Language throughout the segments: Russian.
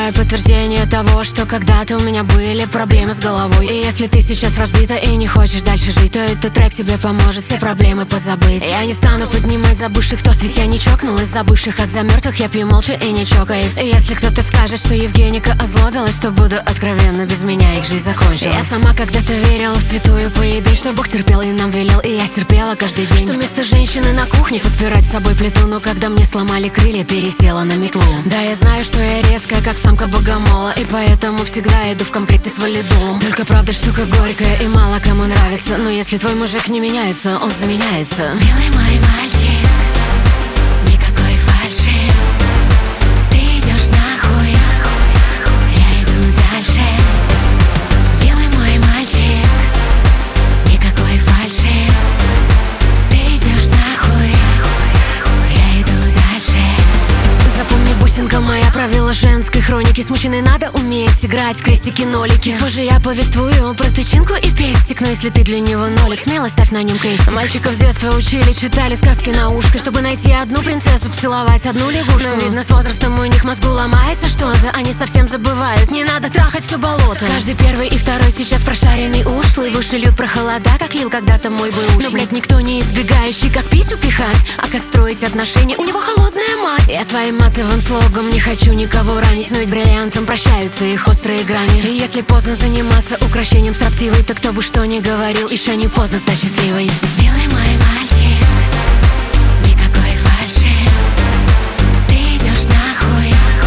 живое подтверждение того, что когда-то у меня были проблемы с головой. И если ты сейчас разбита и не хочешь дальше жить, то этот трек тебе поможет все проблемы позабыть. Я не стану поднимать забывших тост, ведь я не чокнулась за бывших, как за мертвых я пью молча и не чокаясь. И если кто-то скажет, что Евгеника озлобилась, то буду откровенно, без меня их жизнь закончилась. Я сама когда-то верила в святую поебень, что Бог терпел и нам велел, и я терпела каждый день. Что вместо женщины на кухне подпирать с собой плиту, но когда мне сломали крылья, пересела на метлу. Да, я знаю, что я резкая, как самка богомола, и поэтому всегда иду в комплекте с валидолом. Только правда штука горькая и мало кому нравится, но если твой мужик не меняется, он заменяется. Милый мой мальчик, никакой фальши. Ты идешь нахуй, я иду дальше. Милый мой мальчик, никакой фальши. Ты идешь нахуй, я иду дальше. Запомни, бусинка моя, правила женской хроники. С мужчиной надо уметь играть в крестики-нолики. Позже я повествую про тычинку и пестик, но если ты для него нолик, смело ставь на нем крестик. Мальчиков с детства учили, читали сказки на ушко, чтобы найти одну принцессу, поцеловать одну лягушку. Но видно, с возрастом у них мозгу ломается что-то, они совсем забывают, не надо трахать все болото. Каждый первый и второй сейчас прошаренный ушлый, в уши льют про холода, как лил когда-то мой бэушный. Но, блядь, никто не избегающий, как писю пихать, а как строить отношения, у него холодная мать. Я своим матовым слогом не хочу никого ранить, но ведь бриллиантом прощаются их острые грани. И если поздно заниматься укрощением строптивой, то кто бы что ни говорил, еще не поздно стать счастливой. Милый мой мальчик, никакой фальши. Ты идешь нахуй,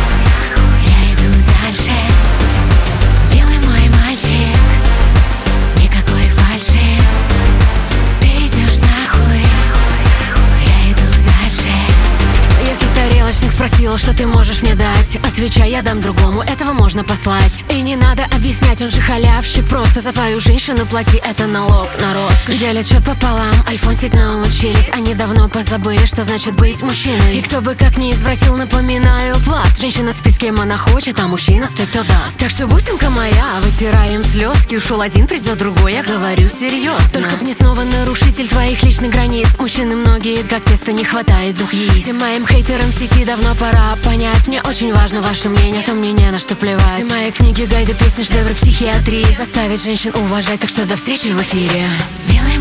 я иду дальше. Милый мой мальчик, никакой фальши. Ты идешь нахуй, я иду дальше. Если тарелочник спросил, что ты можешь мне дать, отвечай, я дам другому, этого можно послать. И не надо объяснять, он же халявщик, просто за свою женщину плати, это налог на роскошь. Делят счет пополам, альфонсить научились, они давно позабыли, что значит быть мужчиной. И кто бы как ни извратил, напоминаю, пласт. Женщина спит с кем она хочет, а мужчина стоит кто даст. Так что, бусинка моя, вытираем слезки, ушел один, придет другой, я говорю серьезно. Только б не снова нарушитель твоих личных границ. Мужчины многие, как тесто, не хватает двух яиц. Всем моим хейтерам в сети давно пора понять, мне очень важно ваше мнение, то мне не на что плевать. Все мои книги, гайды, песни, шедевры психиатрии заставить женщин уважать, так что до встречи в эфире. Милый